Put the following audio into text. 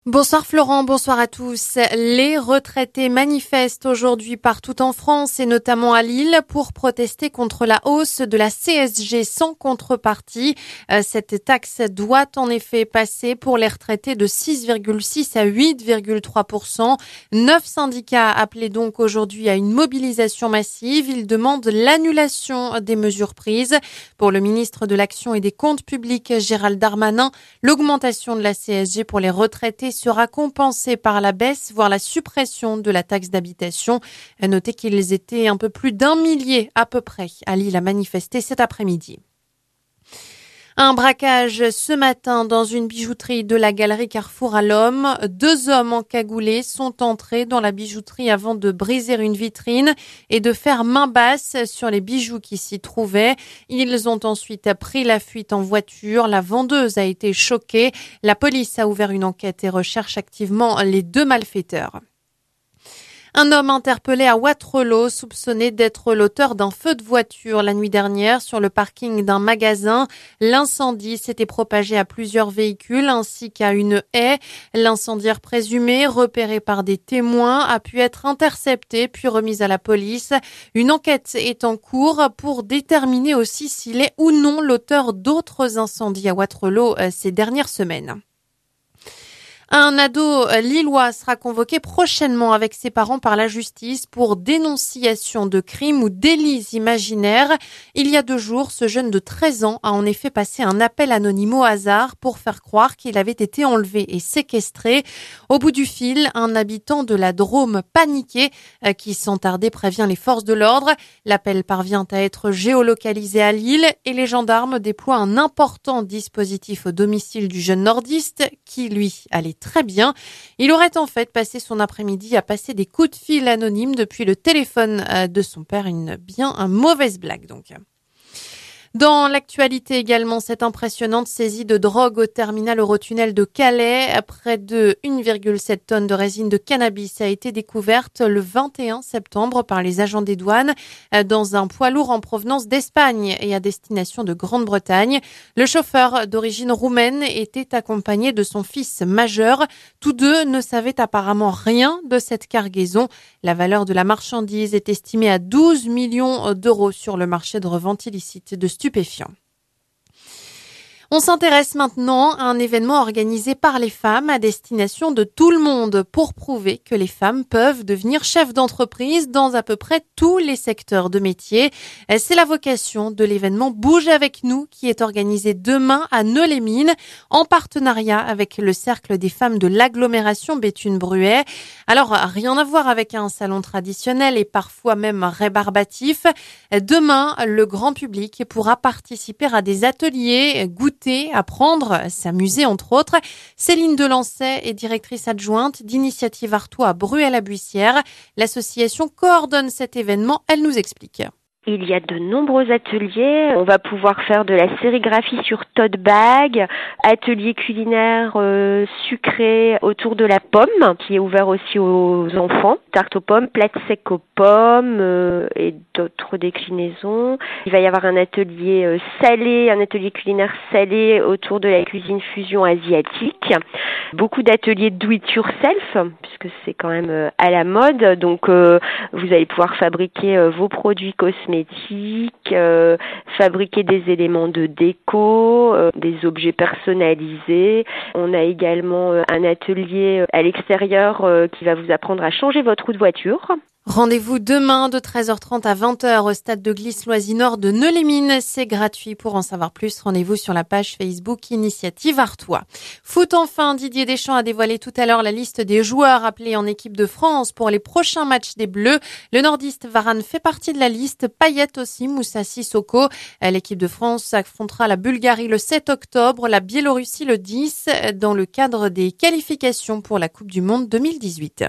Bonsoir Florent, bonsoir à tous. Les retraités manifestent aujourd'hui partout en France et notamment à Lille pour protester contre la hausse de la CSG sans contrepartie. Cette taxe doit en effet passer pour les retraités de 6,6 à 8,3%. 9 syndicats appelaient donc aujourd'hui à une mobilisation massive. Ils demandent l'annulation des mesures prises. Pour le ministre de l'Action et des Comptes publics, Gérald Darmanin, l'augmentation de la CSG pour les retraités sera compensée par la baisse, voire la suppression de la taxe d'habitation. Notez qu'ils étaient un peu plus d'1 millier à peu près à Lille à manifester cet après-midi. Un braquage ce matin dans une bijouterie de la galerie Carrefour à l'Homme. 2 hommes encagoulés sont entrés dans la bijouterie avant de briser une vitrine et de faire main basse sur les bijoux qui s'y trouvaient. Ils ont ensuite pris la fuite en voiture. La vendeuse a été choquée. La police a ouvert une enquête et recherche activement les 2 malfaiteurs. Un homme interpellé à Wattrelos, soupçonné d'être l'auteur d'un feu de voiture la nuit dernière sur le parking d'un magasin. L'incendie s'était propagé à plusieurs véhicules ainsi qu'à une haie. L'incendiaire présumé, repéré par des témoins, a pu être intercepté puis remis à la police. Une enquête est en cours pour déterminer aussi s'il est ou non l'auteur d'autres incendies à Wattrelos ces dernières semaines. Un ado lillois sera convoqué prochainement avec ses parents par la justice pour dénonciation de crimes ou délits imaginaires. Il y a 2 jours, ce jeune de 13 ans a en effet passé un appel anonyme au hasard pour faire croire qu'il avait été enlevé et séquestré. Au bout du fil, un habitant de la Drôme paniqué qui sans tarder prévient les forces de l'ordre. L'appel parvient à être géolocalisé à Lille et les gendarmes déploient un important dispositif au domicile du jeune nordiste qui, lui, allait très bien. Il aurait en fait passé son après-midi à passer des coups de fil anonymes depuis le téléphone de son père. Une mauvaise blague donc. Dans l'actualité également, cette impressionnante saisie de drogue au terminal Eurotunnel de Calais. Près de 1,7 tonnes de résine de cannabis a été découverte le 21 septembre par les agents des douanes dans un poids lourd en provenance d'Espagne et à destination de Grande-Bretagne. Le chauffeur d'origine roumaine était accompagné de son fils majeur. Tous 2 ne savaient apparemment rien de cette cargaison. La valeur de la marchandise est estimée à 12 millions d'euros sur le marché de revente illicite de stupéfiants. On s'intéresse maintenant à un événement organisé par les femmes à destination de tout le monde pour prouver que les femmes peuvent devenir chefs d'entreprise dans à peu près tous les secteurs de métier. C'est la vocation de l'événement Bouge avec nous qui est organisé demain à Nœux-les-Mines en partenariat avec le Cercle des femmes de l'agglomération Béthune-Bruay. Alors, rien à voir avec un salon traditionnel et parfois même rébarbatif. Demain, le grand public pourra participer à des ateliers, goûter, apprendre, s'amuser entre autres. Céline Delancey est directrice adjointe d'Initiative Artois à Bruay-la-Buissière. L'association coordonne cet événement, elle nous explique. Il y a de nombreux ateliers. On va pouvoir faire de la sérigraphie sur tote bag, atelier culinaire sucré autour de la pomme, qui est ouvert aussi aux enfants, tarte aux pommes, plate sec aux pommes et d'autres déclinaisons. Il va y avoir un atelier salé, un atelier culinaire salé autour de la cuisine fusion asiatique. Beaucoup d'ateliers do it yourself, puisque c'est quand même à la mode. Donc vous allez pouvoir fabriquer vos produits cosmétiques, fabriquer des éléments de déco, des objets personnalisés. On a également un atelier à l'extérieur qui va vous apprendre à changer votre roue de voiture. Rendez-vous demain de 13h30 à 20h au stade de Glisse-Loisy-Nord de Nœux-les-Mines. C'est gratuit. Pour en savoir plus, rendez-vous sur la page Facebook Initiative Artois. Foot enfin, Didier Deschamps a dévoilé tout à l'heure la liste des joueurs appelés en équipe de France pour les prochains matchs des Bleus. Le nordiste Varane fait partie de la liste, Payet aussi, Moussa Sissoko. L'équipe de France affrontera la Bulgarie le 7 octobre, la Biélorussie le 10 dans le cadre des qualifications pour la Coupe du Monde 2018.